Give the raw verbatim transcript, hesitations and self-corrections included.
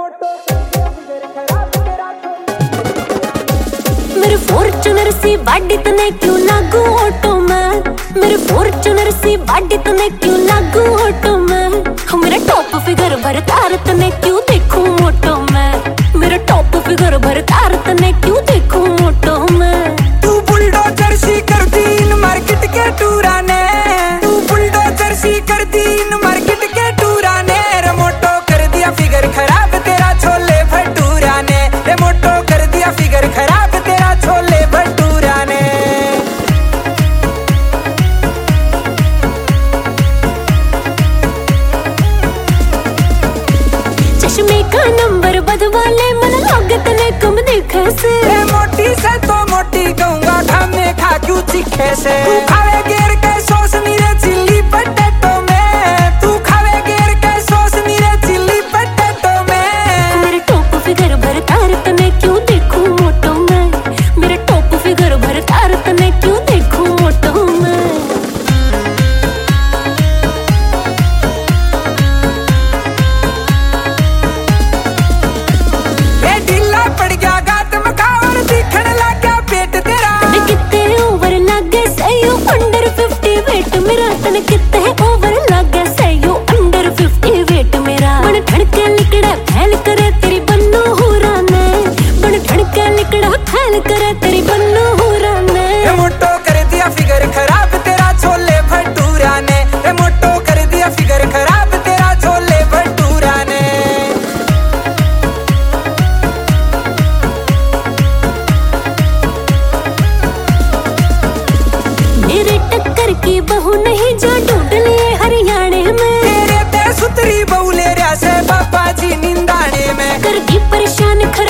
मेरे फॉर्च्यूनर सी बाडी तने क्यों लागू ऑटो में, मेरे फॉर्च्यूनर सी बाडी तने क्यों लागू ऑटो में। मेरा टॉप फिगर भर तार तने क्यों देखूं मोटो में, मेरा टॉप फिगर भर तार तने क्यों देखूं मोटो में। तू बुलडोजर सी कर दी इन मार्केट के टूरा ने, तू बुलडोजर सी कर दी इन मार्केट के टूरा ने। रे मोटो कर दिया फिगर खराब तेरा छोले भटूरा ने, रे मोटो कर दिया फिगर खराब तेरा छोले भटूरा ने। चश्मे का नंबर बदवाले मन लागे तने कम दिखे से। रे मोटी से तो मोटी कहूंगा खाने खा क्यों चिखे से। तू खावे गेर के सॉस नीरे चिल्ली पटेटो में, तू खावे गेर के सॉस नीरे चिल्ली पटेटो में। मेरे टॉप फिगर भर तार तने क्यों देखूं मोटो में, मेरे टॉप फिगर भर तार तने क्यों देखूं मोटो में। पड़ गया गात में खावर दिखण लग गया पेट तेरा। तने कितने ओवर लागे सही अंडर फिफ्टी वेट मेरा, तने कितने ओवर लागे सही अंडर फिफ्टी वेट मेरा। बन ठड़के लिकड़ा फैल करे तेरी बन्नो हो राने, बन ठड़के लिकड़ा फैल करे तेरी बन्नो हो राने। रे मोटो कर दिया फिगर खराब तेरा छोले भटूरा ने, रे मोटो कर दिया फिगर खराब तेरा छोले भटूरा ने। मेरे टक्कर की बहू नहीं जो ढूंढ लिए हरियाणे में, तेरे ते सुतरी बहू ले रहा से बाबा जी निंदाने में। कर दी परेशान खरा